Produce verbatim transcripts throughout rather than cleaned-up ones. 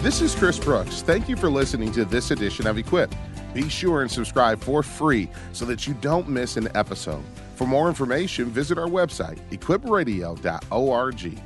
This is Chris Brooks. Thank you for listening to this edition of Equip. Be sure and subscribe for free so that you don't miss an episode. For more information, visit our website, equip radio dot org.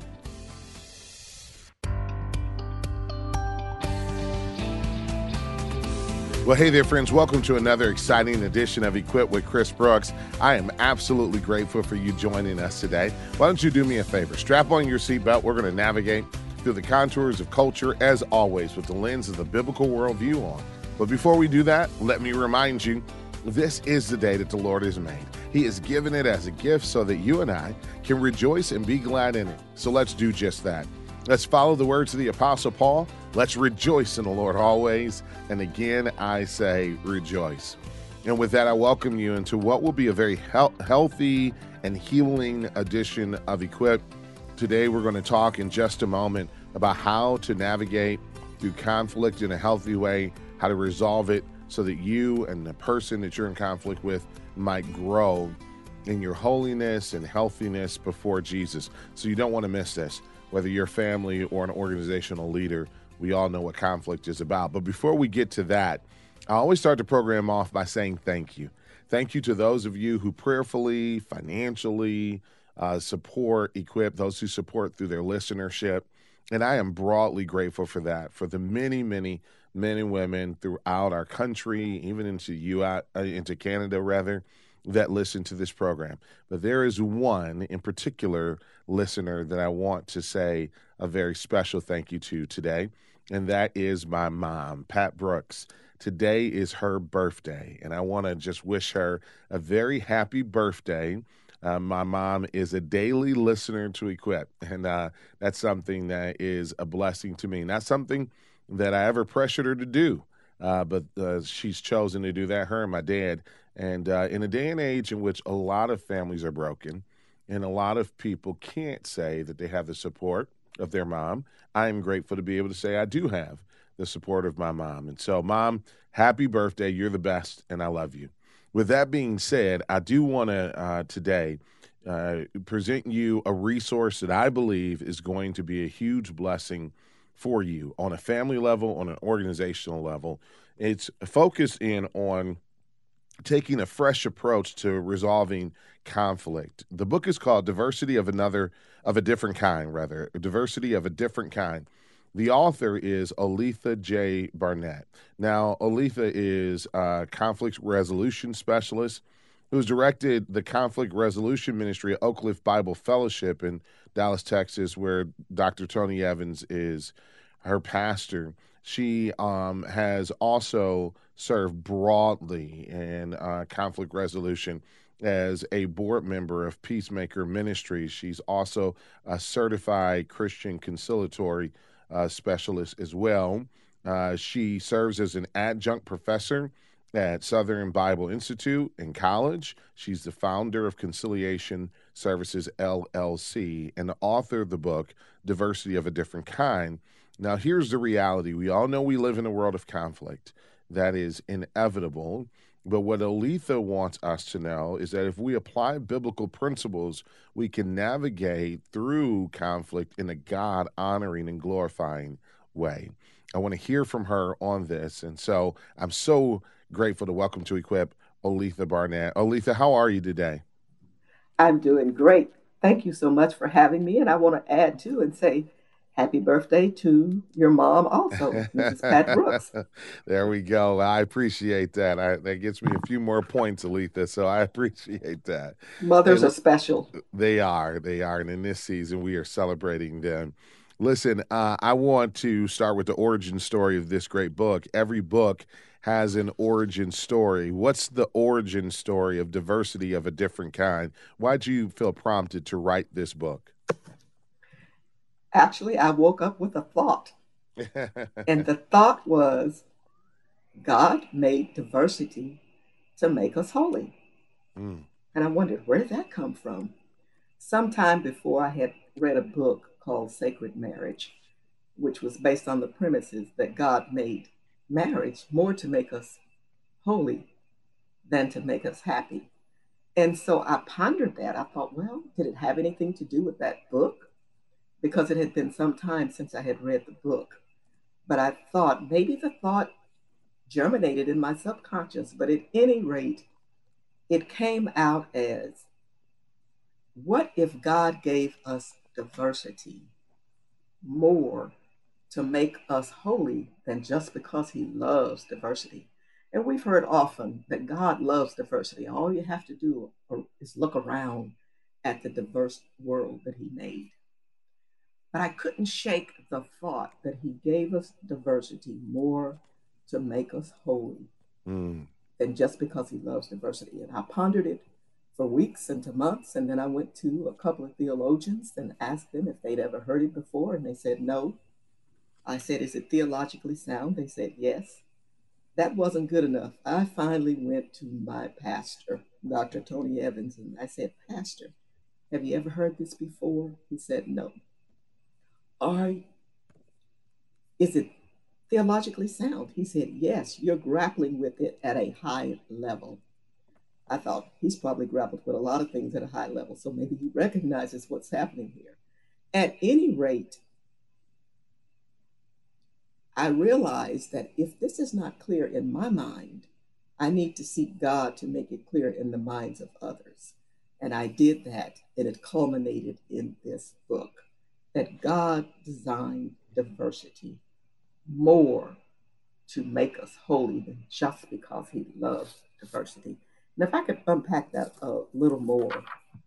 Well, hey there, friends. Welcome to another exciting edition of Equip with Chris Brooks. I am absolutely grateful for you joining us today. Why don't you do me a favor? Strap on your seatbelt. We're going to navigate through the contours of culture, as always, with the lens of the biblical worldview on. But before we do that, let me remind you, this is the day that the Lord has made. He has given it as a gift so that you and I can rejoice and be glad in it. So let's do just that. Let's follow the words of the Apostle Paul. Let's rejoice in the Lord always. And again, I say rejoice. And with that, I welcome you into what will be a very he- healthy and healing edition of Equip. Today, we're going to talk in just a moment about how to navigate through conflict in a healthy way, how to resolve it so that you and the person that you're in conflict with might grow in your holiness and healthiness before Jesus. So you don't want to miss this. Whether you're family or an organizational leader, we all know what conflict is about. But before we get to that, I always start the program off by saying thank you. Thank you to those of you who prayerfully, financially, Uh, support Equip, those who support through their listenership. And I am broadly grateful for that, for the many, many men and women throughout our country, even into U S, uh, into Canada, rather, that listen to this program. But there is one in particular listener that I want to say a very special thank you to today, and that is my mom, Pat Brooks. Today is her birthday, and I want to just wish her a very happy birthday. Uh, my mom is a daily listener to Equip, and uh, that's something that is a blessing to me. Not something that I ever pressured her to do, uh, but uh, she's chosen to do that, her and my dad. And uh, in a day and age in which a lot of families are broken and a lot of people can't say that they have the support of their mom, I am grateful to be able to say I do have the support of my mom. And so, Mom, happy birthday. You're the best, and I love you. With that being said, I do want to uh, today uh, present you a resource that I believe is going to be a huge blessing for you on a family level, on an organizational level. It's focused in on taking a fresh approach to resolving conflict. The book is called Diversity of Another, of a Different Kind, rather, Diversity of a Different Kind. The author is Oletha J. Barnett. Now, Oletha is a conflict resolution specialist who's directed the conflict resolution ministry at Oak Cliff Bible Fellowship in Dallas, Texas, where Doctor Tony Evans is her pastor. She um, has also served broadly in uh, conflict resolution as a board member of Peacemaker Ministries. She's also a certified Christian conciliatory Uh, specialist as well. Uh, she serves as an adjunct professor at Southern Bible Institute in college. She's the founder of Conciliation Services, L L C, and the author of the book, Diversity of a Different Kind. Now, here's the reality. We all know we live in a world of conflict. That is inevitable. But what Oletha wants us to know is that if we apply biblical principles, we can navigate through conflict in a God-honoring and glorifying way. I want to hear from her on this. And so I'm so grateful to welcome to Equip Oletha Barnett. Oletha, how are you today? I'm doing great. Thank you so much for having me. And I want to add too and say happy birthday to your mom also, Missus Pat Brooks. There we go. I appreciate that. I, that gets me a few more points, Aletha, so I appreciate that. Hey, Mothers are l- special. they are. They are. And in this season, we are celebrating them. Listen, uh, I want to start with the origin story of this great book. Every book has an origin story. What's the origin story of Diversity of a Different Kind? Why'd you feel prompted to write this book? Actually, I woke up with a thought, and the thought was God made diversity to make us holy. Mm, And I wondered, where did that come from? Sometime before, I had read a book called Sacred Marriage, which was based on the premises that God made marriage more to make us holy than to make us happy. And so I pondered that. I thought, well, did it have anything to do with that book? Because it had been some time since I had read the book. But I thought maybe the thought germinated in my subconscious, but at any rate, it came out as, what if God gave us diversity more to make us holy than just because he loves diversity? And we've heard often that God loves diversity. All you have to do is look around at the diverse world that he made. But I couldn't shake the thought that he gave us diversity more to make us holy Mm. than just because he loves diversity. And I pondered it for weeks into months. And then I went to a couple of theologians and asked them if they'd ever heard it before. And they said no. I said, is it theologically sound? They said yes. That wasn't good enough. I finally went to my pastor, Doctor Tony Evans, and I said, Pastor, have you ever heard this before? He said, no. Are, is it theologically sound? He said, yes, you're grappling with it at a high level. I thought he's probably grappled with a lot of things at a high level, so maybe he recognizes what's happening here. At any rate, I realized that if this is not clear in my mind, I need to seek God to make it clear in the minds of others. And I did that, and it culminated in this book, that God designed diversity more to make us holy than just because he loves diversity. And if I could unpack that a little more,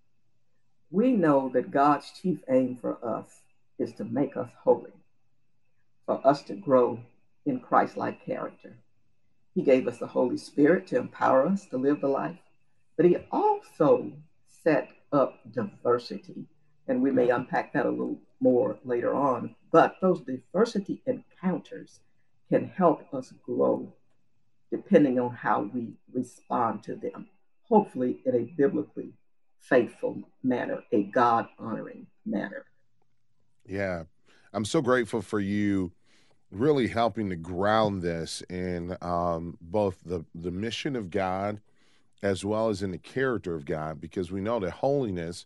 we know that God's chief aim for us is to make us holy, for us to grow in Christ-like character. He gave us the Holy Spirit to empower us to live the life, but he also set up diversity. And we may unpack that a little more later on, but those diversity encounters can help us grow depending on how we respond to them, hopefully in a biblically faithful manner, a God honoring manner. Yeah. I'm so grateful for you really helping to ground this in um, both the, the mission of God as well as in the character of God, because we know that holiness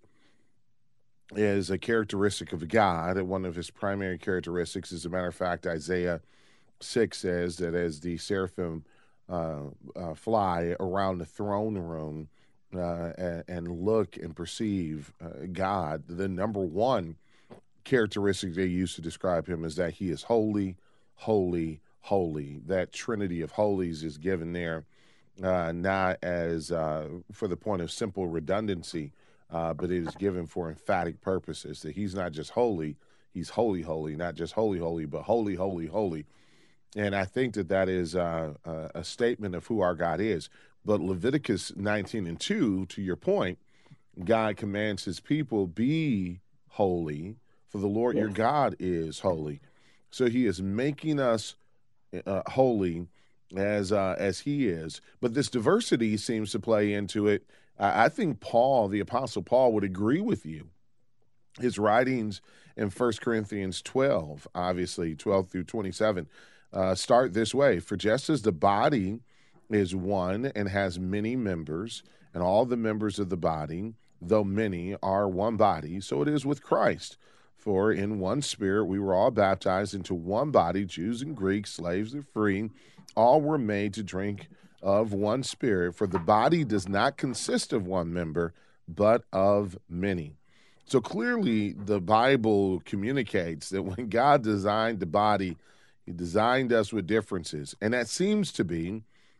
is a characteristic of God. And one of his primary characteristics, as a matter of fact, Isaiah six says that as the seraphim uh, uh, fly around the throne room uh, and, and look and perceive uh, God, the number one characteristic they use to describe him is that he is holy, holy, holy. That trinity of holies is given there uh, not as uh, for the point of simple redundancy, uh, but it is given for emphatic purposes, that he's not just holy, he's holy, holy, not just holy, holy, but holy, holy, holy. And I think that that is uh, a, a statement of who our God is. But Leviticus nineteen and two, to your point, God commands his people, be holy, for the Lord your Yes. God is holy. So he is making us uh, holy as uh, as he is. But this diversity seems to play into it. I, I think Paul, the Apostle Paul, would agree with you. His writings in First Corinthians twelve, obviously twelve through twenty-seven, uh, start this way. For just as the body is one and has many members, and all the members of the body, though many, are one body, so it is with Christ. For in one spirit we were all baptized into one body, Jews and Greeks, slaves and free. All were made to drink of one spirit. For the body does not consist of one member, but of many. So clearly, the Bible communicates that when God designed the body, he designed us with differences. And that seems to be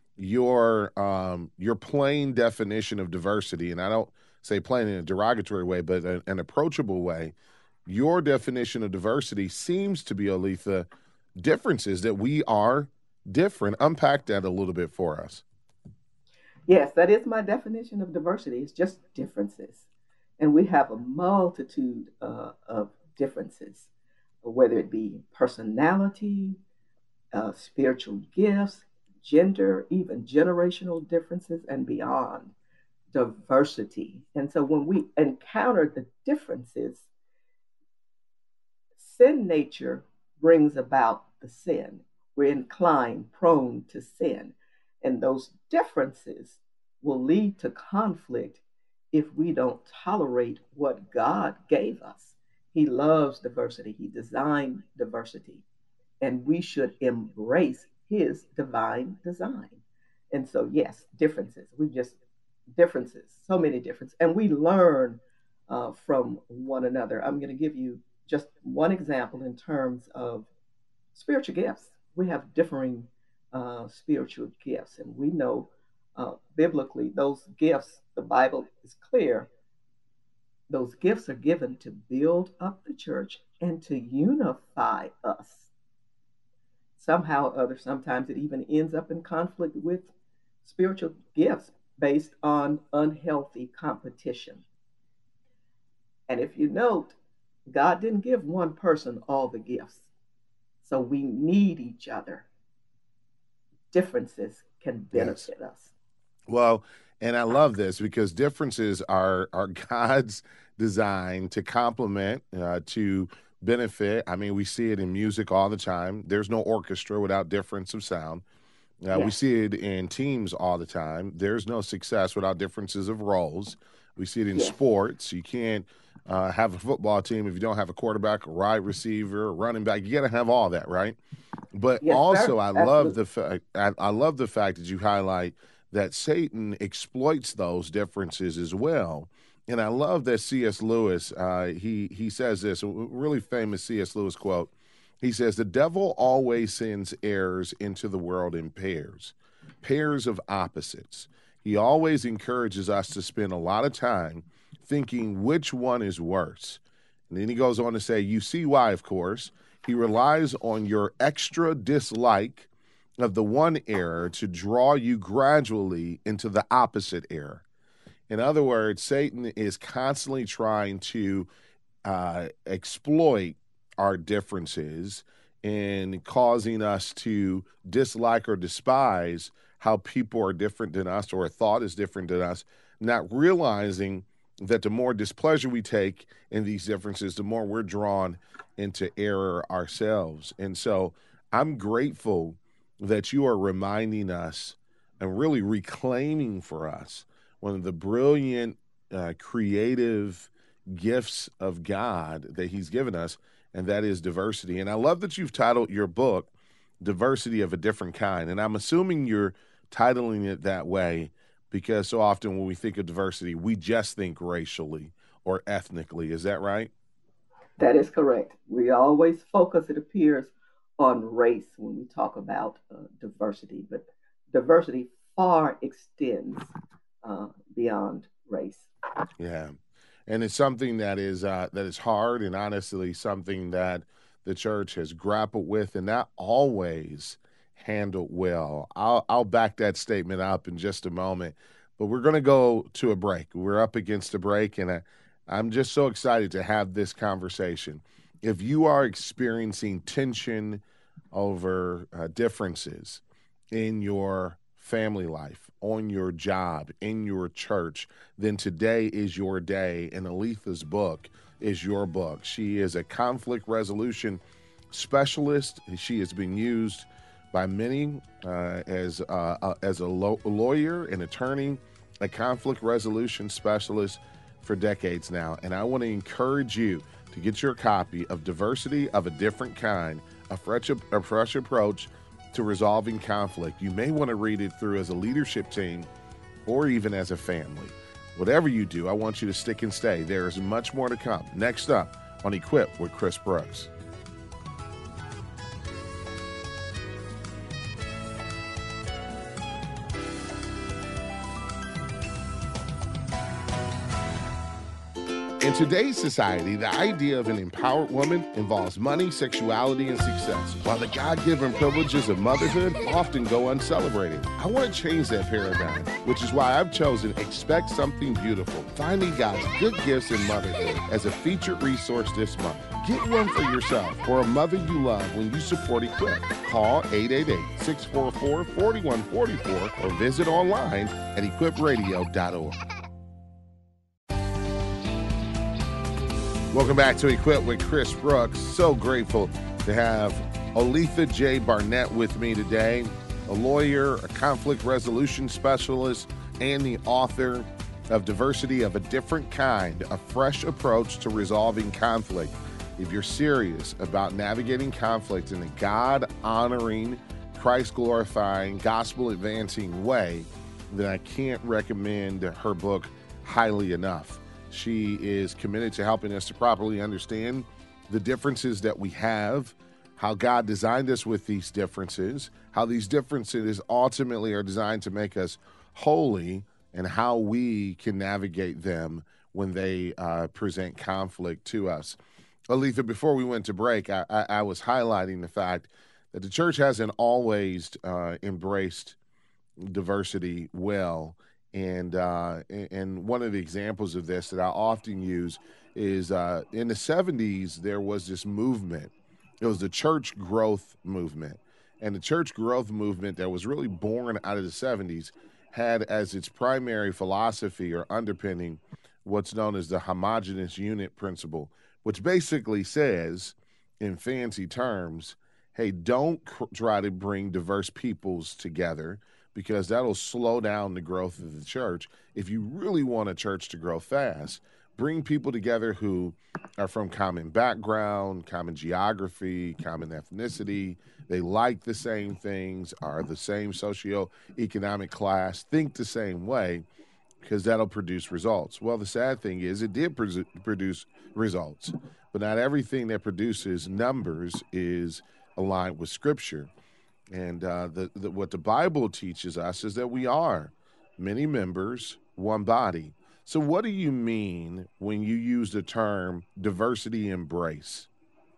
your um, your plain definition of diversity. And I don't say plain in a derogatory way, but a, an approachable way. Your definition of diversity seems to be, Aletha, differences, that we are different. Unpack that a little bit for us. Yes, that is my definition of diversity. It's just differences. And we have a multitude uh, of differences, whether it be personality, uh, spiritual gifts, gender, even generational differences, and beyond. Diversity. And so when we encounter the differences, sin nature brings about the sin. We're inclined, prone to sin. And those differences will lead to conflict if we don't tolerate what God gave us. He loves diversity, He designed diversity. and we should embrace his divine design. And so, yes, differences. We just differences, so many differences, and we learn uh, from one another. I'm going to give you just one example in terms of spiritual gifts. We have differing uh, spiritual gifts, and we know uh, biblically those gifts. The Bible is clear. Those gifts are given to build up the church and to unify us. Somehow or other, sometimes it even ends up in conflict with spiritual gifts based on unhealthy competition. And if you note, God didn't give one person all the gifts. So we need each other. Differences can Yes. benefit us. Well, and I love this because differences are are God's design to complement, uh, to benefit. I mean, we see it in music all the time. There's no orchestra without difference of sound. Uh, we Yes, see it in teams all the time. There's no success without differences of roles. We see it in yes, sports. You can't uh, have a football team if you don't have a quarterback, a wide receiver, a running back. You got to have all that, right? But yes, also, sir. I love Absolutely. the fact I, I love the fact that you highlight that Satan exploits those differences as well. And I love that C S. Lewis uh, he he says this a really famous C S. Lewis quote. He says the devil always sends errors into the world in pairs, pairs of opposites. He always encourages us to spend a lot of time thinking which one is worse. And then he goes on to say, you see why, of course. He relies on your extra dislike of the one error to draw you gradually into the opposite error. In other words, Satan is constantly trying to uh, exploit our differences and causing us to dislike or despise how people are different than us or a thought is different than us, not realizing that the more displeasure we take in these differences, the more we're drawn into error ourselves. And so I'm grateful that you are reminding us and really reclaiming for us one of the brilliant, uh, creative gifts of God that He's given us, and that is diversity. And I love that you've titled your book Diversity of a Different Kind. And I'm assuming you're titling it that way because so often when we think of diversity, we just think racially or ethnically. Is that right? That is correct. We always focus, it appears, on race when we talk about uh, diversity, but diversity far extends uh, beyond race. Yeah. And it's something that is uh, that is hard and honestly something that the church has grappled with and not always handled well. I'll I'll back that statement up in just a moment, but we're going to go to a break. We're up against a break, and I, I'm just so excited to have this conversation. If you are experiencing tension over uh, differences in your family life, on your job, in your church, then today is your day. And Aletha's book is your book. She is a conflict resolution specialist. She has been used by many uh, as uh, uh, as a lo- lawyer, an attorney, a conflict resolution specialist for decades now. And I want to encourage you to get your copy of Diversity of a Different Kind, a fresh, a fresh approach to resolving conflict. You may want to read it through as a leadership team or even as a family. Whatever you do, I want you to stick and stay. There is much more to come. Next up on Equip with Chris Brooks. In today's society, the idea of an empowered woman involves money, sexuality, and success, while the God-given privileges of motherhood often go uncelebrated. I want to change that paradigm, which is why I've chosen Expect Something Beautiful, Finding God's Good Gifts in Motherhood as a featured resource this month. Get one for yourself or a mother you love when you support Equip. Call eight eight eight, six four four, four one four four or visit online at equip radio dot org. Welcome back to Equip with Chris Brooks. So grateful to have Aletha J. Barnett with me today, a lawyer, a conflict resolution specialist, and the author of Diversity of a Different Kind, a fresh approach to resolving conflict. If you're serious about navigating conflict in a God honoring, Christ glorifying, gospel advancing way, then I can't recommend her book highly enough. She is committed to helping us to properly understand the differences that we have, how God designed us with these differences, how these differences ultimately are designed to make us holy, and how we can navigate them when they uh, present conflict to us. Aletha, before we went to break, I, I, I was highlighting the fact that the church hasn't always uh, embraced diversity well. And uh, and one of the examples of this that I often use is uh, in the seventies, there was this movement. It was the church growth movement. And the church growth movement that was really born out of the seventies had as its primary philosophy or underpinning what's known as the homogeneous unit principle, which basically says, in fancy terms, hey, don't cr- try to bring diverse peoples together because that'll slow down the growth of the church. If you really want a church to grow fast, bring people together who are from common background, common geography, common ethnicity. They like the same things, are the same socioeconomic class, think the same way, because that'll produce results. Well, the sad thing is it did pres- produce results, but not everything that produces numbers is aligned with Scripture. And uh, the, the, what the Bible teaches us is that we are many members, one body. So, what do you mean when you use the term diversity embrace?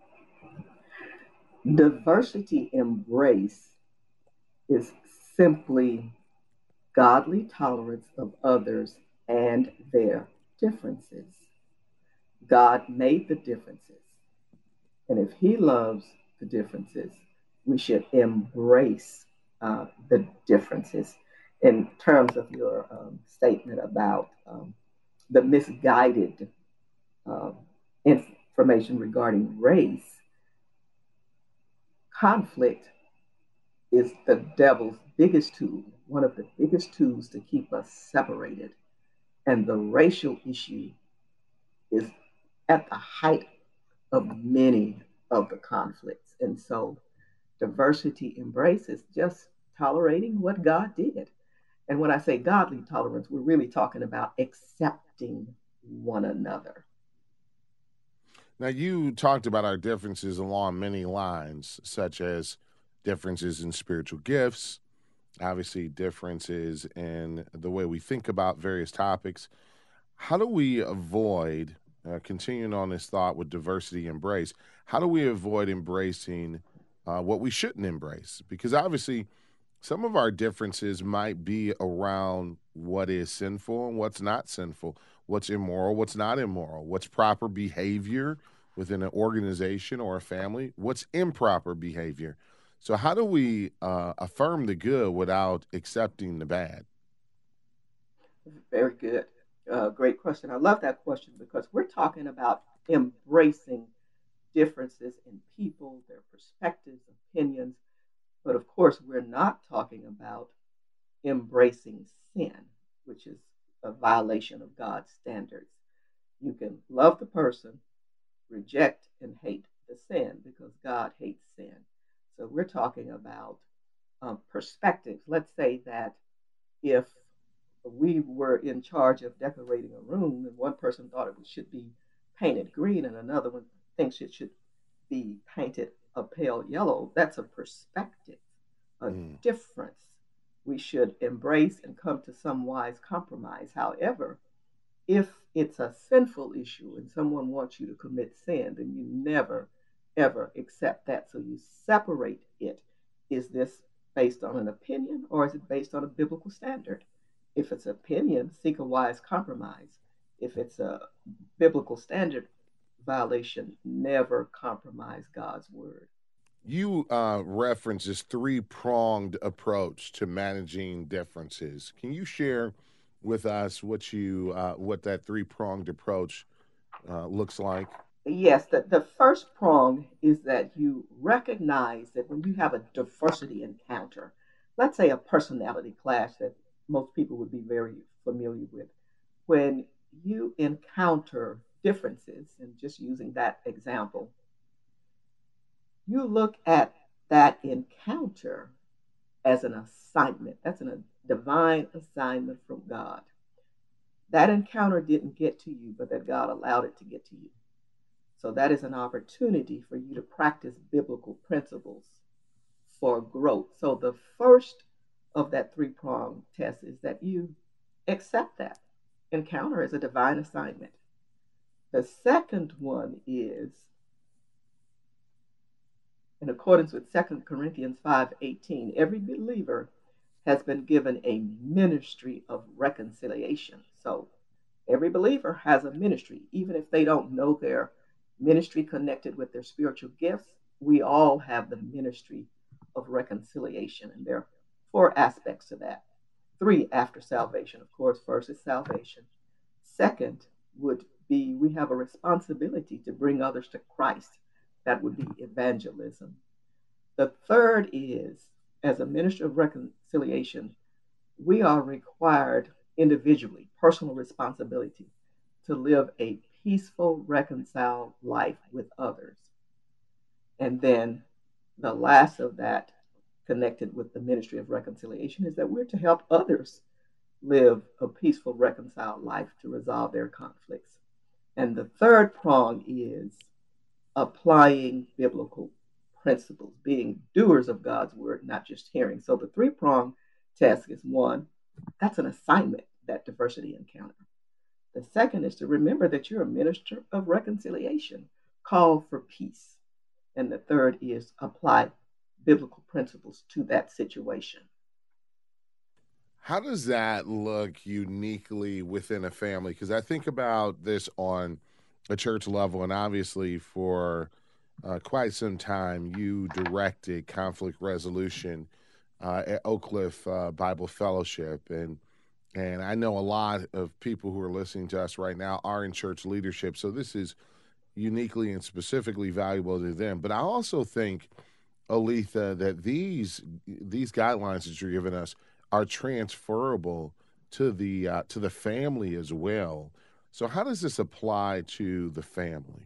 Diversity embrace is simply godly tolerance of others and their differences. God made the differences. And if He loves the differences, we should embrace uh, the differences. In terms of your um, statement about um, the misguided uh, information regarding race, conflict is the devil's biggest tool, one of the biggest tools to keep us separated. And the racial issue is at the height of many of the conflicts. And so diversity embraces just tolerating what God did. And when I say godly tolerance, we're really talking about accepting one another. Now, you talked about our differences along many lines, such as differences in spiritual gifts, obviously, differences in the way we think about various topics. How do we avoid, uh, continuing on this thought with diversity embrace, how do we avoid embracing uh, what we shouldn't embrace? Because obviously, some of our differences might be around what is sinful and what's not sinful, what's immoral, what's not immoral, what's proper behavior within an organization or a family, what's improper behavior. So, how do we uh, affirm the good without accepting the bad? Very good. Uh, great question. I love that question because we're talking about embracing differences in people, their perspectives, opinions. But of course, we're not talking about embracing sin, which is a violation of God's standards. You can love the person, reject and hate the sin because God hates sin. So we're talking about um, perspectives. Let's say that if we were in charge of decorating a room and one person thought it should be painted green and another one thinks it should be painted a pale yellow, that's a perspective, a Mm. difference. We should embrace and come to some wise compromise. However, if it's a sinful issue and someone wants you to commit sin, then you never, ever accept that. So you separate it. Is this based on an opinion or is it based on a biblical standard? If it's opinion, seek a wise compromise. If it's a biblical standard violation, never compromise God's word. You uh, reference this three pronged approach to managing differences. Can you share with us what you uh, what that three pronged approach uh, looks like? Yes, the, the first prong is that you recognize that when you have a diversity encounter, let's say a personality clash that most people would be very familiar with, when you encounter differences, and just using that example, You look at that encounter as an assignment. That's an, a divine assignment from God. That encounter didn't get to you, but that God allowed it to get to you. So that is an opportunity for you to practice biblical principles for growth. So the first of that three prong test is that you accept that encounter as a divine assignment. The second one is in accordance with Second Corinthians five eighteen, every believer has been given a ministry of reconciliation. So every believer has a ministry, even if they don't know their ministry connected with their spiritual gifts. We all have the ministry of reconciliation, and there are four aspects to that. Three after salvation, of course. First is salvation. Second would be we have a responsibility to bring others to Christ. That would be evangelism. The third is, as a minister of reconciliation, we are required individually, personal responsibility, to live a peaceful, reconciled life with others. And then the last of that, connected with the ministry of reconciliation, is that we're to help others live a peaceful, reconciled life to resolve their conflicts. And the third prong is applying biblical principles, being doers of God's word, not just hearing. So the three prong test is one, that's an assignment, that diversity encounter. The second is to remember that you're a minister of reconciliation, called for peace. And the third is apply biblical principles to that situation. How does that look uniquely within a family? Because I think about this on a church level, and obviously for uh, quite some time, you directed conflict resolution uh, at Oak Cliff uh, Bible Fellowship, and and I know a lot of people who are listening to us right now are in church leadership, so this is uniquely and specifically valuable to them. But I also think, Aletha, that these these guidelines that you're giving us are transferable to the uh, to the family as well. So how does this apply to the family?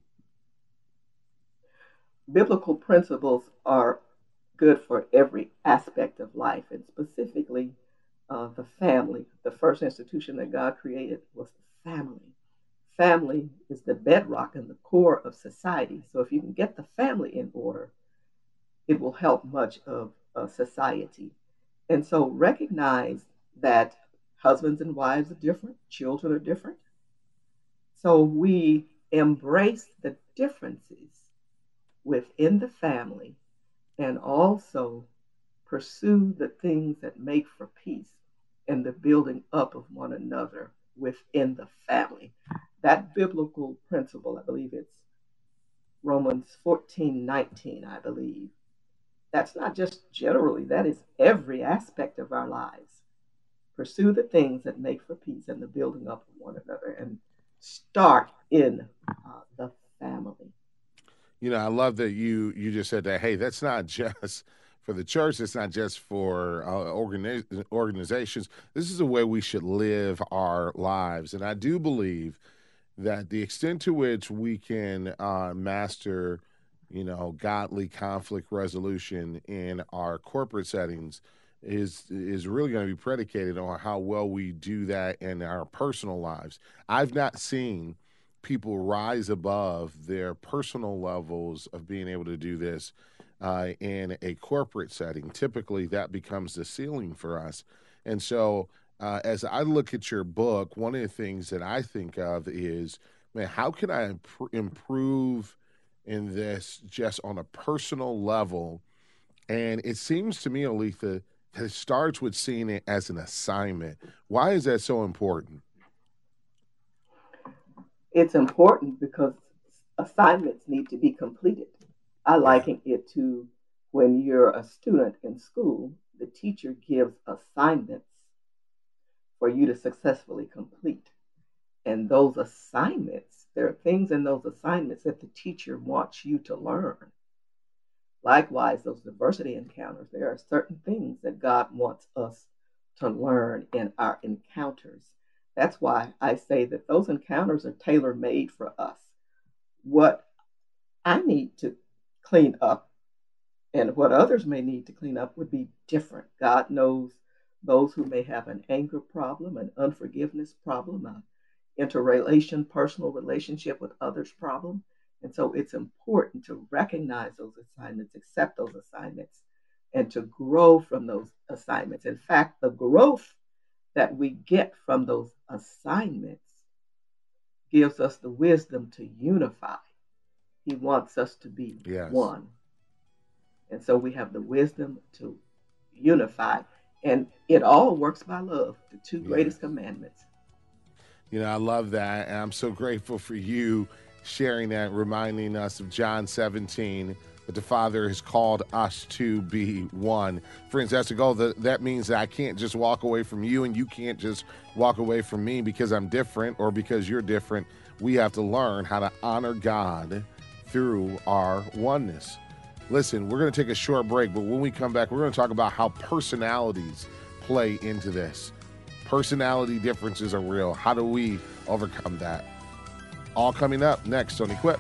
Biblical principles are good for every aspect of life, and specifically uh, the family. The first institution that God created was the family. Family is the bedrock and the core of society. So if you can get the family in order, it will help much of uh, society. And so recognize that husbands and wives are different, children are different. So we embrace the differences within the family and also pursue the things that make for peace and the building up of one another within the family. That biblical principle, I believe it's Romans fourteen nineteen, I believe. That's not just generally, that is every aspect of our lives. Pursue the things that make for peace and the building up of one another, and start in uh, the family. You know, I love that you you just said that. Hey, that's not just for the church. It's not just for uh, organi- organizations. This is the way we should live our lives, and I do believe that the extent to which we can uh, master, you know, godly conflict resolution in our corporate settings is is really going to be predicated on how well we do that in our personal lives. I've not seen people rise above their personal levels of being able to do this uh, in a corporate setting. Typically, that becomes the ceiling for us. And so, uh, as I look at your book, one of the things that I think of is, man, how can I imp- improve in this just on a personal level? And it seems to me, Aletha, that it starts with seeing it as an assignment. Why is that so important? It's important because assignments need to be completed. I Yeah. liken it to when you're a student in school, the teacher gives assignments for you to successfully complete. And those assignments, there are things in those assignments that the teacher wants you to learn. Likewise, those diversity encounters, there are certain things that God wants us to learn in our encounters. That's why I say that those encounters are tailor made for us. What I need to clean up And what others may need to clean up would be different. God knows those who may have an anger problem, an unforgiveness problem, an interrelation, personal relationship with others problem. And so it's important to recognize those assignments, accept those assignments, and to grow from those assignments. In fact, the growth that we get from those assignments gives us the wisdom to unify. He wants us to be Yes. one. And so we have the wisdom to unify. And it all works by love, the two Yes. greatest commandments. You know, I love that. And I'm so grateful for you sharing that, reminding us of John seventeen, that the Father has called us to be one. Friends, that's the goal. That, that means that I can't just walk away from you and you can't just walk away from me because I'm different or because you're different. We have to learn how to honor God through our oneness. Listen, we're going to take a short break, but when we come back, we're going to talk about how personalities play into this. Personality differences are real. How do we overcome that? All coming up next on Equip.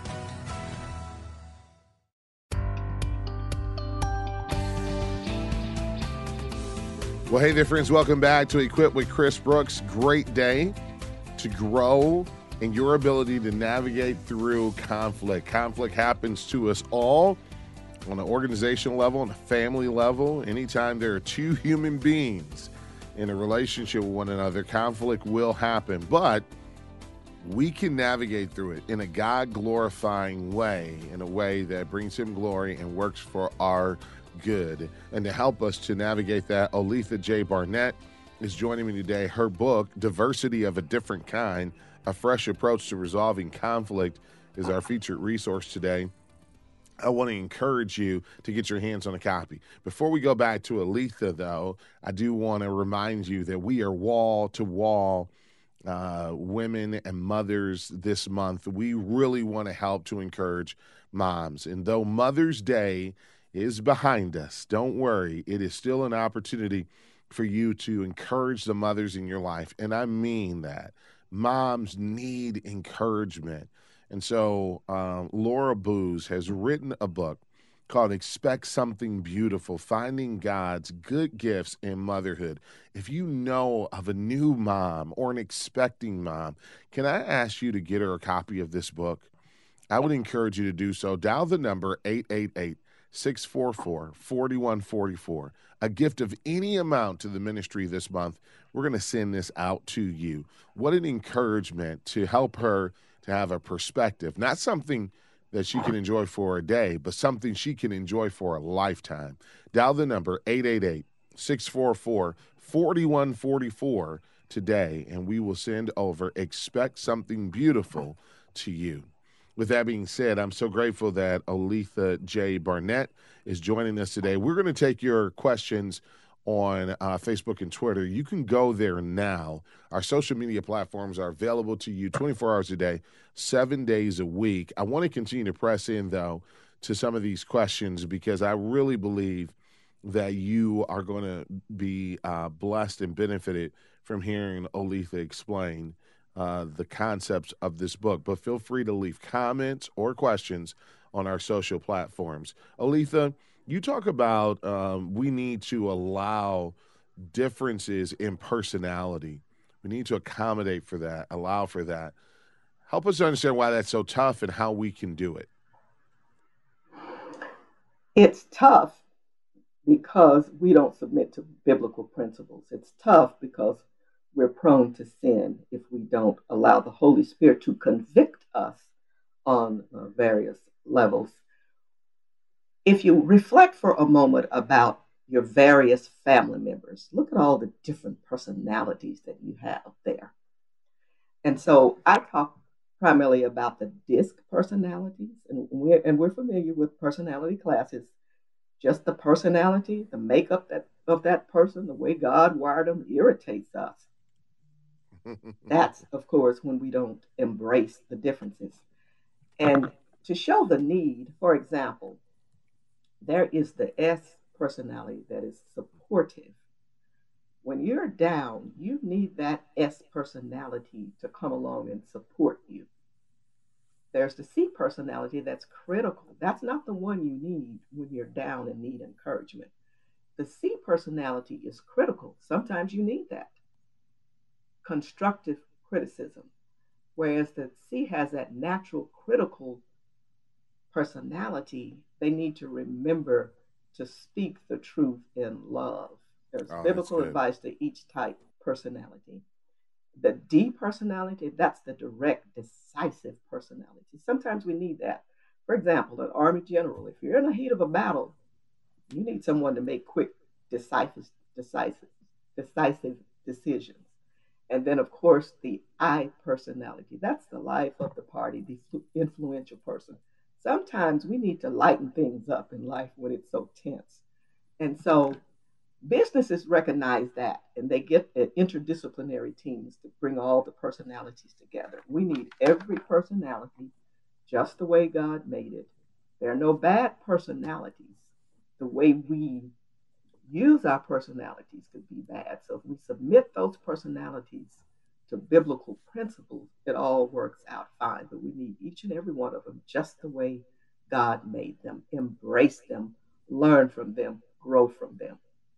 Well, hey there, friends. Welcome back to Equip with Chris Brooks. Great day to grow in your ability to navigate through conflict. Conflict happens to us all on an organizational level, on a family level. Anytime there are two human beings in a relationship with one another, conflict will happen. But we can navigate through it in a God-glorifying way, in a way that brings him glory and works for our good. And to help us to navigate that, Olitha J. Barnett is joining me today. Her book, Diversity of a Different Kind, A Fresh Approach to Resolving Conflict, is our featured resource today. I want to encourage you to get your hands on a copy. Before we go back to Olitha, though, I do want to remind you that we are wall-to-wall uh, women and mothers this month. We really want to help to encourage moms. And though Mother's Day is behind us, don't worry. It is still an opportunity for you to encourage the mothers in your life. And I mean that. Moms need encouragement. And so um, Laura Booz has written a book called Expect Something Beautiful, Finding God's Good Gifts in Motherhood. If you know of a new mom or an expecting mom, can I ask you to get her a copy of this book? I would encourage you to do so. Dial the number eight eight eight, six four four, four one four four. A gift of any amount to the ministry this month. We're going to send this out to you. What an encouragement to help her to have a perspective, not something that she can enjoy for a day, but something she can enjoy for a lifetime. Dial the number eight eight eight, six four four, four one four four today, and we will send over Expect Something Beautiful to you. With that being said, I'm so grateful that Olitha J. Barnett is joining us today. We're going to take your questions on uh, Facebook and Twitter. You can go there now. Our social media platforms are available to you twenty-four hours a day, seven days a week. I want to continue to press in, though, to some of these questions because I really believe that you are going to be uh, blessed and benefited from hearing Olitha explain uh, the concepts of this book. But feel free to leave comments or questions on our social platforms. Olitha, you talk about um, we need to allow differences in personality. We need to accommodate for that, allow for that. Help us understand why that's so tough and how we can do it. It's tough because we don't submit to biblical principles. It's tough because we're prone to sin if we don't allow the Holy Spirit to convict us on uh, various levels. If you reflect for a moment about your various family members, look at all the different personalities that you have there. And so I talk primarily about the DISC personalities, and we're, and we're familiar with personality classes. Just the personality, the makeup that, of that person, the way God wired them irritates us. That's, of course, when we don't embrace the differences. And to show the need, for example, there is the S personality that is supportive. When you're down, you need that S personality to come along and support you. There's the C personality that's critical. That's not the one you need when you're down and need encouragement. The C personality is critical. Sometimes you need that constructive criticism, whereas the C has that natural critical personality. They need to remember to speak the truth in love. There's Oh, that's biblical good. advice to each type personality. The D personality, that's the direct, decisive personality. Sometimes we need that. For example, an army general, if you're in the heat of a battle, you need someone to make quick, decisive, decisive, decisive decisions. And then, of course, the I personality. That's the life of the party, the influential person. Sometimes we need to lighten things up in life when it's so tense. And so businesses recognize that and they get interdisciplinary teams to bring all the personalities together. We need every personality just the way God made it. There are no bad personalities. The way we use our personalities could be bad. So if we submit those personalities to biblical principles, it all works out fine. But we need each and every one of them just the way God made them. Embrace them, learn from them, grow from them.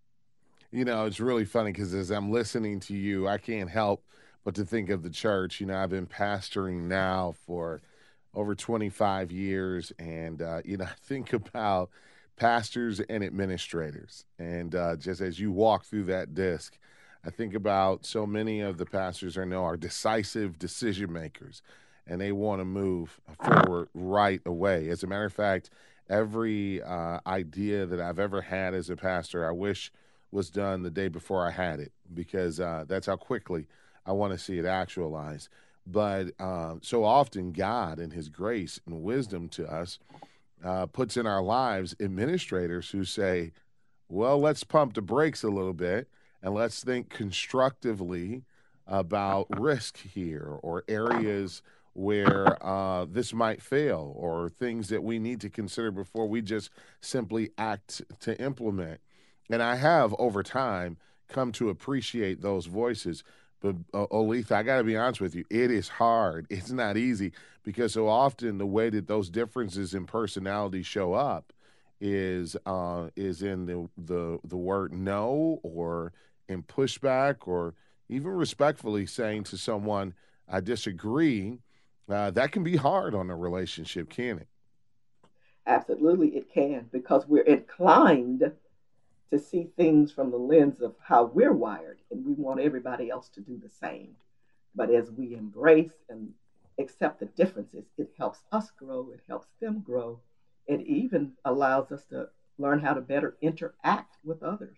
You know, it's really funny because as I'm listening to you, I can't help but to think of the church. You know, I've been pastoring now for over twenty-five years, and uh, you know, I think about pastors and administrators, and uh, just as you walk through that disc, I think about so many of the pastors I know are decisive decision makers, and they want to move forward right away. As a matter of fact, every uh, idea that I've ever had as a pastor, I wish was done the day before I had it because uh, that's how quickly I want to see it actualized. But um, so often, God, in His grace and wisdom to us, uh, puts in our lives administrators who say, well, let's pump the brakes a little bit and let's think constructively about risk here or areas where uh, this might fail or things that we need to consider before we just simply act to implement. And I have over time come to appreciate those voices. But uh, Olitha, I got to be honest with you, it is hard. It's not easy because so often the way that those differences in personality show up is uh, is in the, the the word no or in pushback or even respectfully saying to someone, I disagree. Uh, that can be hard on a relationship, can it? Absolutely, it can, because we're inclined to see things from the lens of how we're wired, and we want everybody else to do the same. But as we embrace and accept the differences, it helps us grow, it helps them grow. It even allows us to learn how to better interact with others.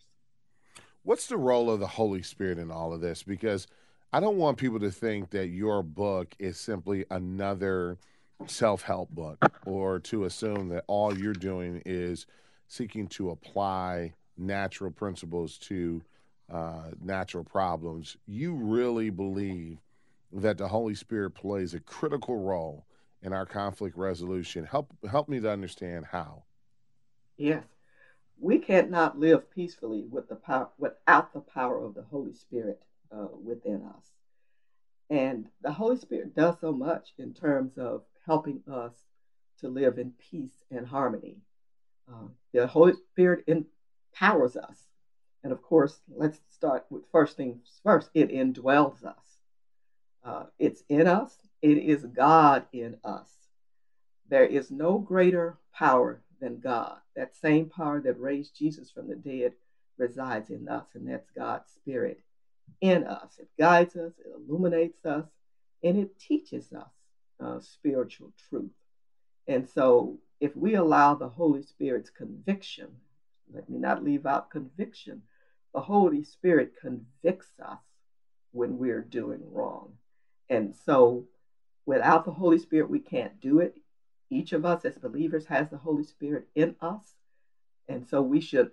What's the role of the Holy Spirit in all of this? Because I don't want people to think that your book is simply another self help book or to assume that all you're doing is seeking to apply natural principles to uh, natural problems. You really believe that the Holy Spirit plays a critical role in our conflict resolution. Help help me to understand how. Yes, we cannot live peacefully with the power without the power of the Holy Spirit uh, within us. And the Holy Spirit does so much in terms of helping us to live in peace and harmony. Uh, the Holy Spirit empowers us. And of course, let's start with first things first, it indwells us. Uh, it's in us, it is God in us. There is no greater power than God. That same power that raised Jesus from the dead resides in us, and that's God's Spirit in us. It guides us, it illuminates us, and it teaches us uh, spiritual truth. And so, if we allow the Holy Spirit's conviction, let me not leave out conviction, the Holy Spirit convicts us when we're doing wrong. And so, without the Holy Spirit, we can't do it. Each of us as believers has the Holy Spirit in us. And so, we should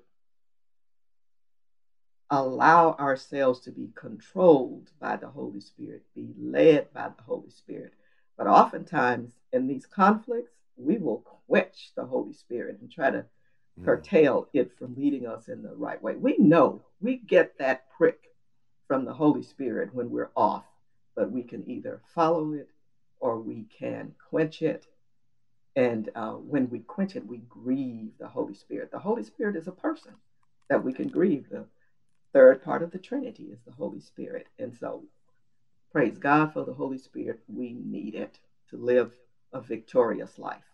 allow ourselves to be controlled by the Holy Spirit, be led by the Holy Spirit. But oftentimes in these conflicts, we will quench the Holy Spirit and try to Mm. curtail it from leading us in the right way. We know we get that prick from the Holy Spirit when we're off, but we can either follow it or we can quench it. And uh, when we quench it, we grieve the Holy Spirit. The Holy Spirit is a person that we can grieve. The third part of the Trinity is the Holy Spirit. And so, praise God for the Holy Spirit. We need it to live a victorious life.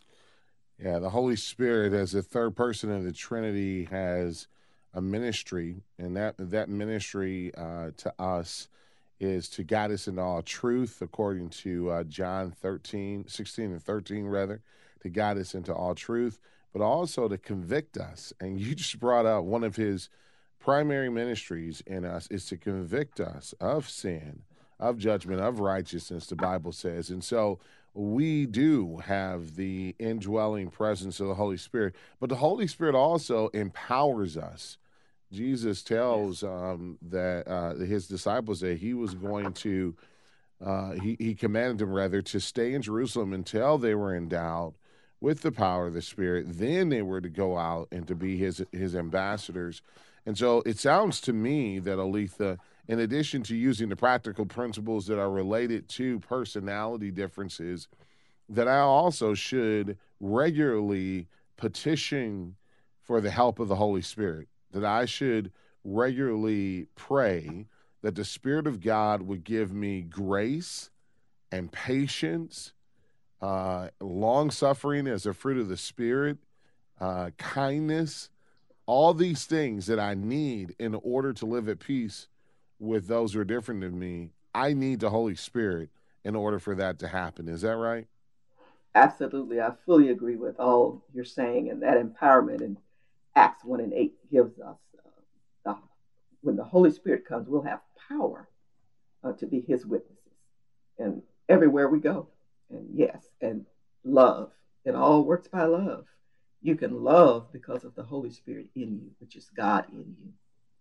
Yeah, the Holy Spirit, as the third person of the Trinity, has a ministry, and that that ministry uh, to us is to guide us into all truth, according to uh, John thirteen, sixteen and thirteen, rather, to guide us into all truth, but also to convict us. And you just brought up one of his primary ministries in us is to convict us of sin, of judgment, of righteousness, the Bible says. And so we do have the indwelling presence of the Holy Spirit, but the Holy Spirit also empowers us. Jesus tells um, that uh, his disciples that he was going to, uh, he, he commanded them rather to stay in Jerusalem until they were endowed with the power of the Spirit. Then they were to go out and to be his his ambassadors. And so it sounds to me that, Aletha, in addition to using the practical principles that are related to personality differences, that I also should regularly petition for the help of the Holy Spirit, that I should regularly pray that the Spirit of God would give me grace and patience, uh, long-suffering as a fruit of the Spirit, uh, kindness, all these things that I need in order to live at peace with those who are different than me. I need the Holy Spirit in order for that to happen. Is that right? Absolutely. I fully agree with all you're saying. And that empowerment in Acts one and eight gives us, uh, the, when the Holy Spirit comes, we'll have power uh, to be his witnesses. And everywhere we go. And yes, and love. It all works by love. You can love because of the Holy Spirit in you, which is God in you.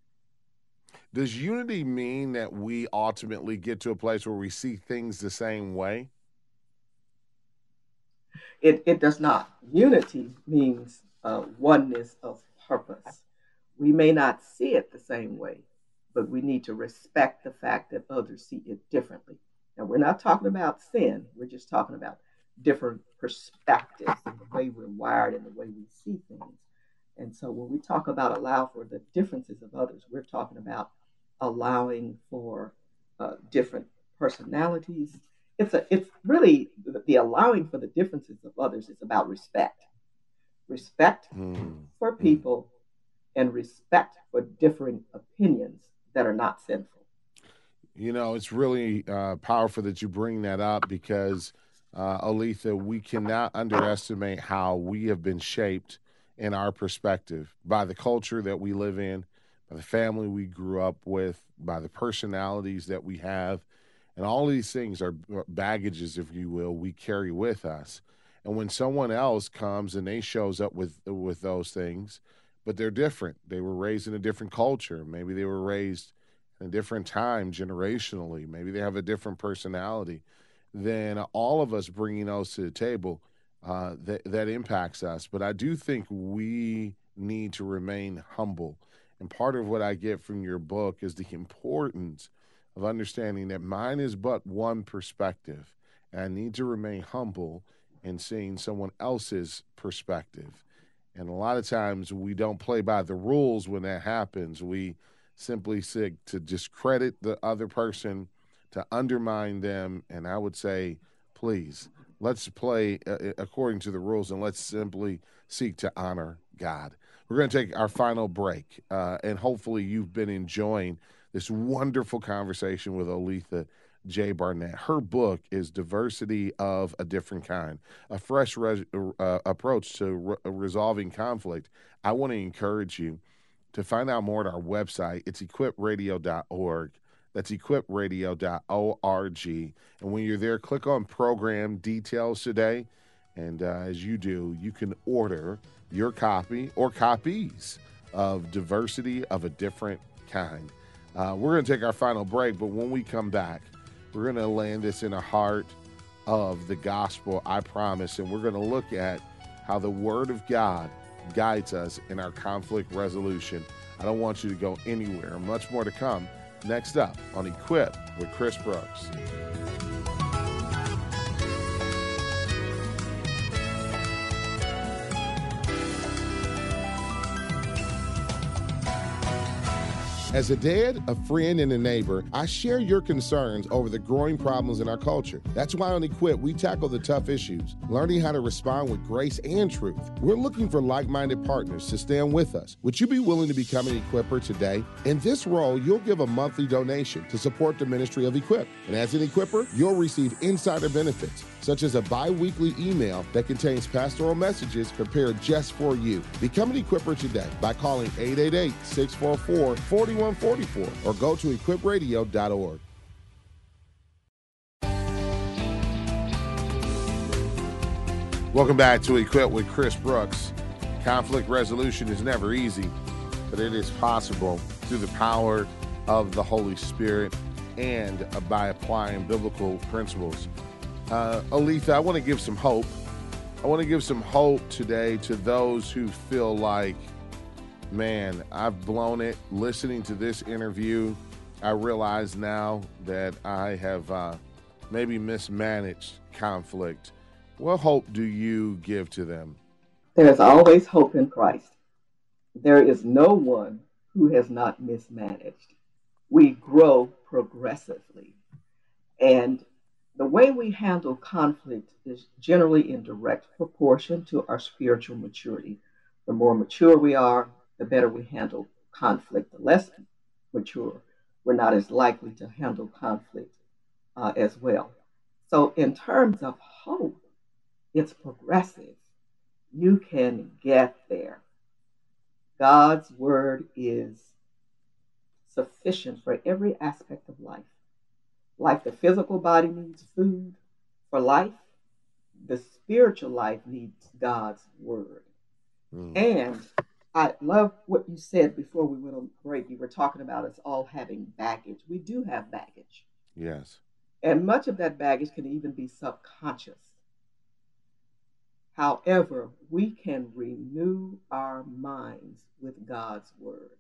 Does unity mean that we ultimately get to a place where we see things the same way? It, it does not. Unity means uh, oneness of purpose. We may not see it the same way, but we need to respect the fact that others see it differently. And we're not talking about sin, we're just talking about different perspectives and the way we're wired and the way we see things. And so when we talk about allow for the differences of others, we're talking about allowing for uh, different personalities. It's a, it's really the, the allowing for the differences of others is about respect, respect Mm. for Mm. people, and respect for differing opinions that are not sinful. You know, it's really uh, powerful that you bring that up because, uh, Aletha, we cannot underestimate how we have been shaped in our perspective by the culture that we live in, by the family we grew up with, by the personalities that we have. And all these things are baggages, if you will, we carry with us. And when someone else comes and they shows up with with those things, but they're different. They were raised in a different culture. Maybe they were raised in a different time generationally. Maybe they have a different personality. Then all of us bringing those to the table, uh, that that impacts us. But I do think we need to remain humble. And part of what I get from your book is the importance of understanding that mine is but one perspective. And I need to remain humble in seeing someone else's perspective. And a lot of times we don't play by the rules when that happens. We simply seek to discredit the other person, to undermine them. And I would say, please, let's play uh, according to the rules and let's simply seek to honor God. We're going to take our final break, uh, and hopefully you've been enjoying this wonderful conversation with Aletha J. Barnett. Her book is Diversity of a Different Kind, a fresh res- uh, approach to re- resolving conflict. I want to encourage you to find out more at our website. It's equip radio dot org. That's equip radio dot org. And when you're there, click on program details today. And uh, as you do, you can order your copy or copies of Diversity of a Different Kind. Uh, we're going to take our final break, but when we come back, we're going to land this in the heart of the gospel, I promise. And we're going to look at how the Word of God guides us in our conflict resolution. I don't want you to go anywhere. Much more to come next up on Equip with Chris Brooks. As a dad, a friend, and a neighbor, I share your concerns over the growing problems in our culture. That's why on Equip, we tackle the tough issues, learning how to respond with grace and truth. We're looking for like-minded partners to stand with us. Would you be willing to become an Equipper today? In this role, you'll give a monthly donation to support the ministry of Equip. And as an Equipper, you'll receive insider benefits, such as a bi-weekly email that contains pastoral messages prepared just for you. Become an Equipper today by calling eight eight eight, six four four, four one four four or go to equip radio dot org. Welcome back to Equip with Chris Brooks. Conflict resolution is never easy, but it is possible through the power of the Holy Spirit and by applying biblical principles. Uh, Aletha, I want to give some hope. I want to give some hope today to those who feel like, man, I've blown it. Listening to this interview, I realize now that I have uh, maybe mismanaged conflict. What hope do you give to them? There is always hope in Christ. There is no one who has not mismanaged. We grow progressively. And the way we handle conflict is generally in direct proportion to our spiritual maturity. The more mature we are, the better we handle conflict. The less mature, we're not as likely to handle conflict uh, as well. So in terms of hope, it's progressive. You can get there. God's word is sufficient for every aspect of life. Like the physical body needs food for life, the spiritual life needs God's word. Mm. And I love what you said before we went on break. You were talking about us all having baggage. We do have baggage. Yes. And much of that baggage can even be subconscious. However, we can renew our minds with God's word.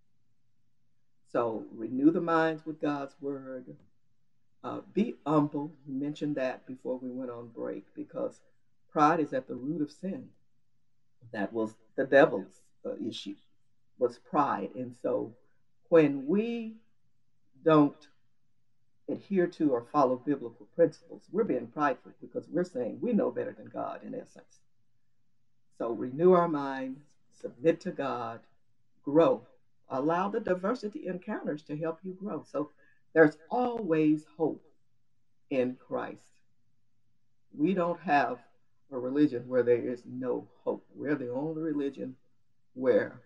So renew the minds with God's word. Uh, be humble. You mentioned that before we went on break, because pride is at the root of sin. That was the devil's uh, issue, was pride. And so when we don't adhere to or follow biblical principles, we're being prideful because we're saying we know better than God in essence. So renew our minds, submit to God, grow. Allow the diversity encounters to help you grow. So there's always hope in Christ. We don't have a religion where there is no hope. We're the only religion where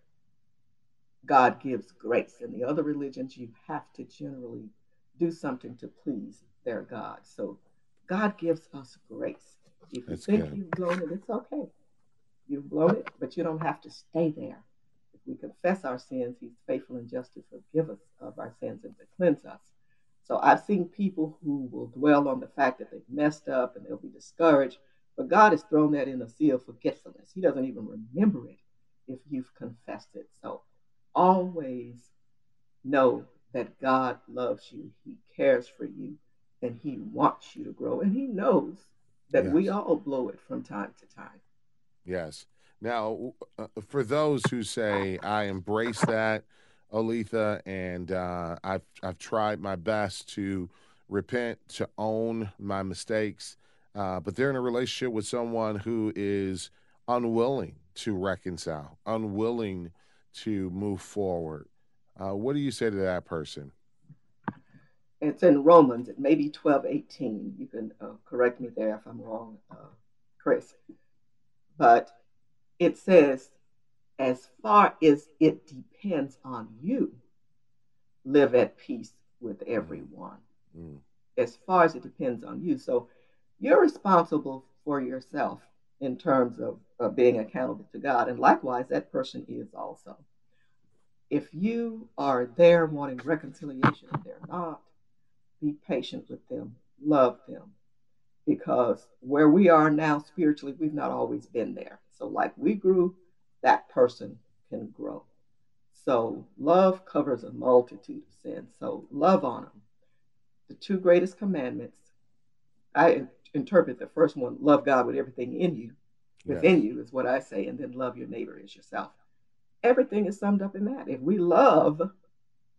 God gives grace. In the other religions, you have to generally do something to please their God. So God gives us grace. If you That's think good. you've blown it, it's okay. You've blown it, but you don't have to stay there. If we confess our sins, he's faithful and just to forgive us of our sins and to cleanse us. So I've seen people who will dwell on the fact that they've messed up and they'll be discouraged, but God has thrown that in a sea of forgetfulness. He doesn't even remember it if you've confessed it. So always know that God loves you, he cares for you, and he wants you to grow. And he knows that Yes. we all blow it from time to time. Yes. Now, uh, for those who say, I embrace that, Aletha, and uh, I've, I've tried my best to repent, to own my mistakes, uh, but they're in a relationship with someone who is unwilling to reconcile, unwilling to move forward. Uh, what do you say to that person? It's in Romans, it may be twelve eighteen. You can uh, correct me there if I'm wrong, uh, Chris. But it says, as far as it depends on you, live at peace with everyone. Mm. As far as it depends on you. So you're responsible for yourself in terms of, of being accountable to God. And likewise, that person is also. If you are there wanting reconciliation and they're not, be patient with them, love them. Because where we are now spiritually, we've not always been there. So like we grew, that person can grow. So love covers a multitude of sins. So love on them. The two greatest commandments, I interpret the first one, love God with everything in you, within yes. you is what I say, and then love your neighbor as yourself. Everything is summed up in that. If we love,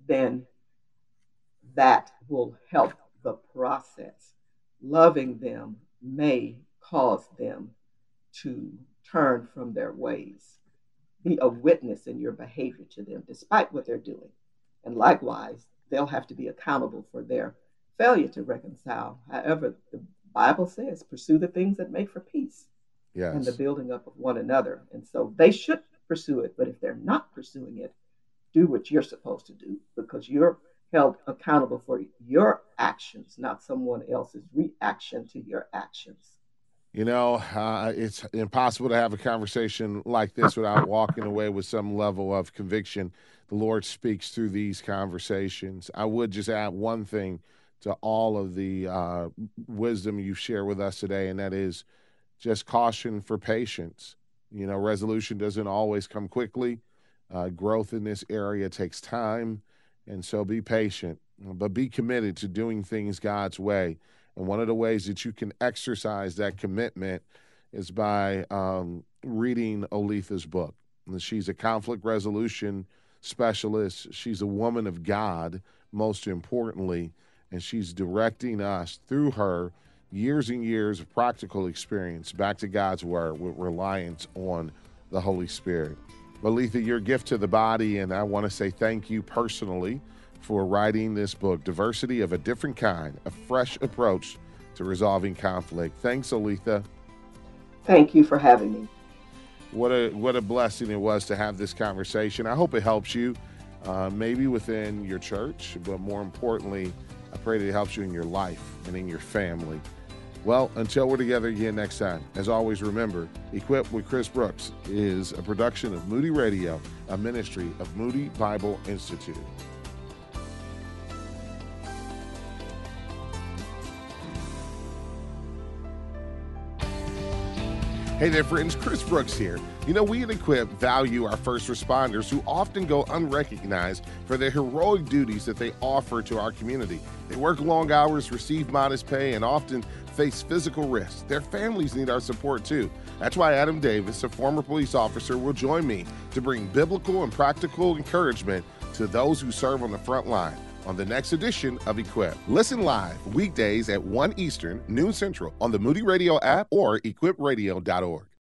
then that will help the process. Loving them may cause them to turn from their ways. Be a witness in your behavior to them, despite what they're doing. And likewise, they'll have to be accountable for their failure to reconcile. However, the Bible says, pursue the things that make for peace and the Yes. building up of one another. And so they should pursue it. But if they're not pursuing it, do what you're supposed to do because you're held accountable for your actions, not someone else's reaction to your actions. You know, uh, it's impossible to have a conversation like this without walking away with some level of conviction. The Lord speaks through these conversations. I would just add one thing to all of the uh, wisdom you share with us today, and that is just caution for patience. You know, resolution doesn't always come quickly. Uh, growth in this area takes time, and so be patient, but be committed to doing things God's way. And one of the ways that you can exercise that commitment is by um, reading Oletha's book. And she's a conflict resolution specialist. She's a woman of God, most importantly, and she's directing us through her years and years of practical experience back to God's word with reliance on the Holy Spirit. Oletha, your gift to the body, and I want to say thank you personally for writing this book, Diversity of a Different Kind, a fresh approach to resolving conflict. Thanks, Oletha. Thank you for having me. What a what a blessing it was to have this conversation. I hope it helps you, uh, maybe within your church, but more importantly, I pray that it helps you in your life and in your family. Well, until we're together again next time, as always, remember, Equipped with Chris Brooks is a production of Moody Radio, a ministry of Moody Bible Institute. Hey there, friends. Chris Brooks here. You know, we at Equip value our first responders who often go unrecognized for their heroic duties that they offer to our community. They work long hours, receive modest pay, and often face physical risks. Their families need our support too. That's why Adam Davis, a former police officer, will join me to bring biblical and practical encouragement to those who serve on the front line on the next edition of Equip. Listen live weekdays at one Eastern, noon Central on the Moody Radio app or equip radio dot org.